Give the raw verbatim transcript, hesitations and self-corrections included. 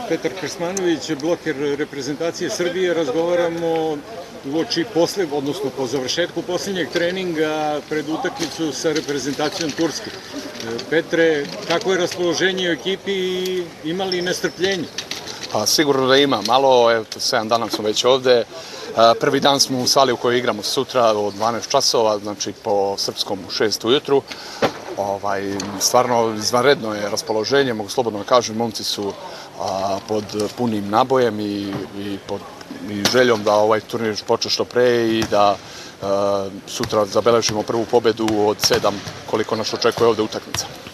Petar Krsmanović, bloker reprezentacije Srbije. Razgovaramo uoči posle, odnosno po završetku posljednjeg treninga pred utakmicu sa reprezentacijom Turske. Petre, kako je raspoloženje u ekipi i ima li nestrpljenje? Pa sigurno da ima. Malo, evo, sedam dana smo već ovde. Prvi dan smo u sali u kojoj igramo sutra od dvanaest časova, znači po srpskom u šest ujutru. Ovaj, stvarno izvanredno je raspoloženje, mogu slobodno da kažem, momci su a, pod punim nabojem i, i, pod, i željom da ovaj turnir počne što pre i da a, sutra zabeležimo prvu pobedu od sedam koliko nas očekuje ovde utakmica.